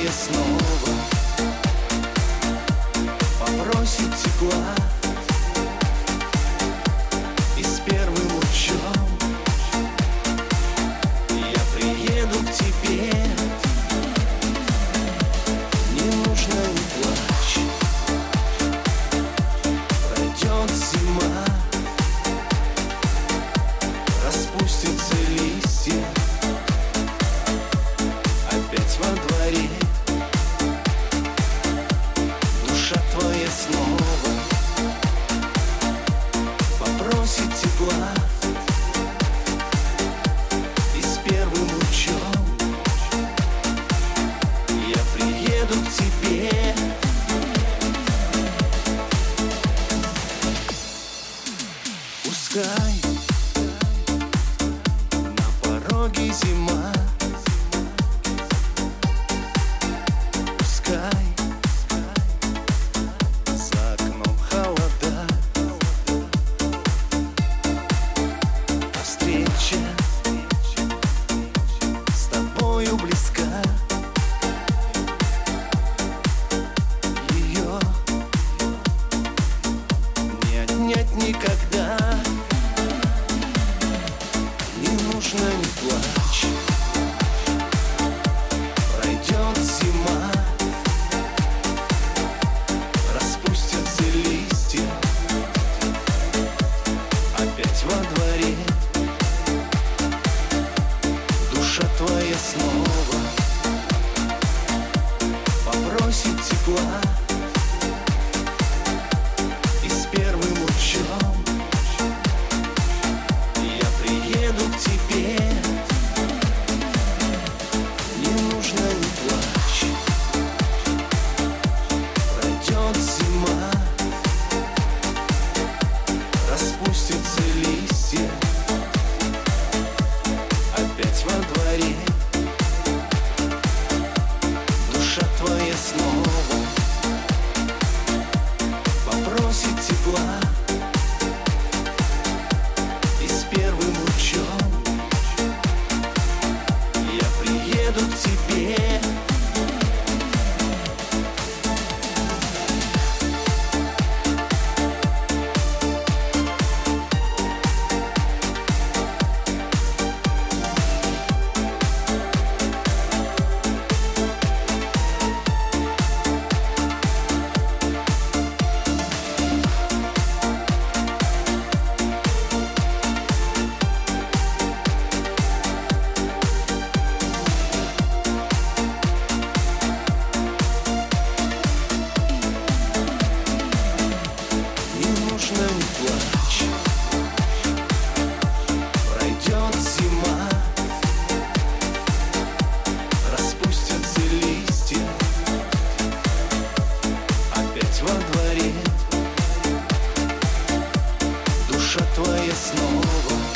твоя снова попросит тепла, и с первым лучом я приеду к тебе. Не нужно, не плачь, пройдет зима, распустятся листья опять во дворе. Душа твоя снова попросит тепла, и с первым лучом я приеду к тебе. Пускай на пороге зима, пускай за окном холода, а встреча с тобою близка. Ее не отнять никогда. Не нужно, не плачь, пройдет зима, распустятся листья опять во дворе. Душа твоя снова попросит тепла, и с первым лучом я приеду к тебе. Не нужно, не плачь, пройдет зима, распустятся листья опять во дворе. Душа твоя снова попросит тепла, и с первым лучом я приеду к тебе. Не нужно, не плачь, пройдет зима, распустятся листья опять во дворе. Душа твоя снова